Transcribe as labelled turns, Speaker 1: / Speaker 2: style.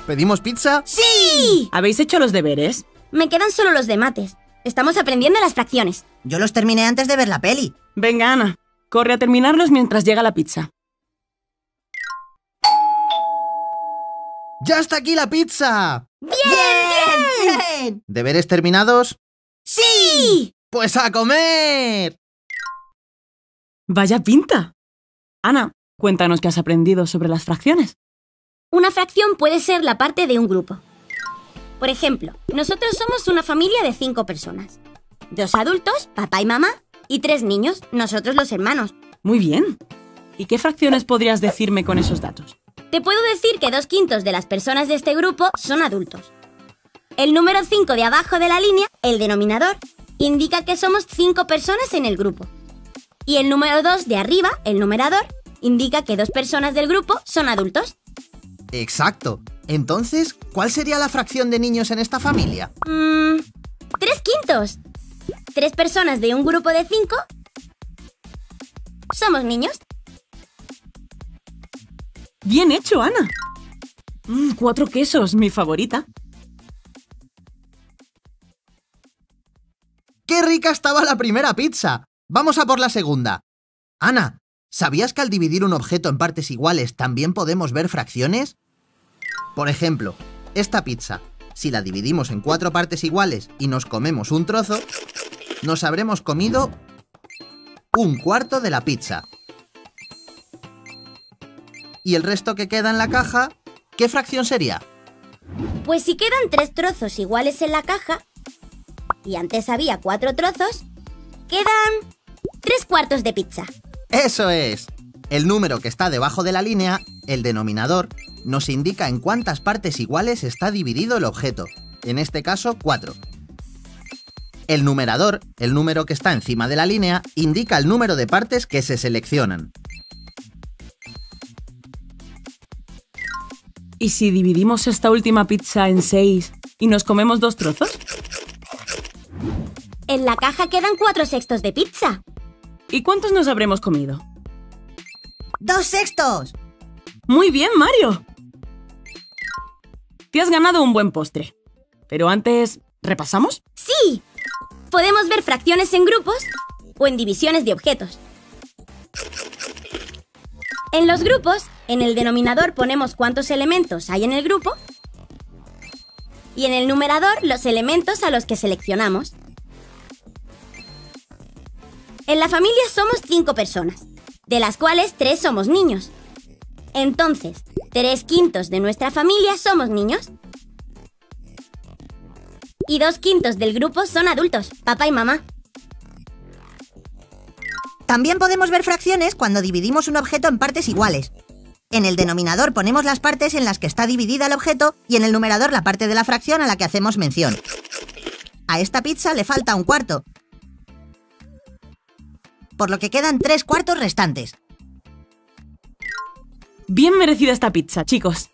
Speaker 1: ¿Pedimos pizza?
Speaker 2: ¡Sí!
Speaker 3: ¿Habéis hecho los deberes?
Speaker 2: Me quedan solo los de mates. Estamos aprendiendo las fracciones.
Speaker 4: Yo los terminé antes de ver la peli.
Speaker 3: Venga, Ana, corre a terminarlos mientras llega la pizza.
Speaker 1: ¡Ya está aquí la pizza!
Speaker 4: ¡Bien!
Speaker 1: ¿Deberes terminados?
Speaker 2: ¡Sí!
Speaker 1: ¡Pues a comer!
Speaker 3: ¡Vaya pinta! Ana, cuéntanos qué has aprendido sobre las fracciones.
Speaker 2: Una fracción puede ser la parte de un grupo. Por ejemplo, nosotros somos una familia de 5 personas. 2 adultos, papá y mamá, y 3 niños, nosotros los hermanos.
Speaker 3: Muy bien. ¿Y qué fracciones podrías decirme con esos datos?
Speaker 2: Te puedo decir que 2/5 de las personas de este grupo son adultos. El número 5 de abajo de la línea, el denominador, indica que somos 5 personas en el grupo. Y el número 2 de arriba, el numerador, indica que 2 personas del grupo son adultos.
Speaker 1: Exacto. Entonces, ¿cuál sería la fracción de niños en esta familia?
Speaker 2: 3/5. 3 personas de un grupo de 5 somos niños.
Speaker 3: ¡Bien hecho, Ana! 4 quesos, mi favorita.
Speaker 1: ¡Qué rica estaba la primera pizza! Vamos a por la segunda. Ana, ¿sabías que al dividir un objeto en partes iguales también podemos ver fracciones? Por ejemplo, esta pizza, si la dividimos en 4 partes iguales y nos comemos un trozo, nos habremos comido 1/4 de la pizza. ¿Y el resto que queda en la caja, qué fracción sería?
Speaker 2: Pues si quedan 3 trozos iguales en la caja, y antes había 4 trozos, quedan 3/4 de pizza.
Speaker 1: ¡Eso es! El número que está debajo de la línea, el denominador, nos indica en cuántas partes iguales está dividido el objeto, en este caso 4. El numerador, el número que está encima de la línea, indica el número de partes que se seleccionan.
Speaker 3: ¿Y si dividimos esta última pizza en 6 y nos comemos 2 trozos?
Speaker 2: En la caja quedan 4/6 de pizza.
Speaker 3: ¿Y cuántos nos habremos comido?
Speaker 4: 2/6.
Speaker 3: ¡Muy bien, Mario! Te has ganado un buen postre. Pero antes, ¿repasamos?
Speaker 2: ¡Sí! Podemos ver fracciones en grupos o en divisiones de objetos. En los grupos, en el denominador ponemos cuántos elementos hay en el grupo y en el numerador los elementos a los que seleccionamos. En la familia somos 5 personas, de las cuales 3 somos niños. Entonces, 3/5 de nuestra familia somos niños y 2/5 del grupo son adultos, papá y mamá.
Speaker 4: También podemos ver fracciones cuando dividimos un objeto en partes iguales. En el denominador ponemos las partes en las que está dividida el objeto y en el numerador la parte de la fracción a la que hacemos mención. A esta pizza le falta 1/4, por lo que quedan 3/4 restantes.
Speaker 3: Bien merecida esta pizza, chicos.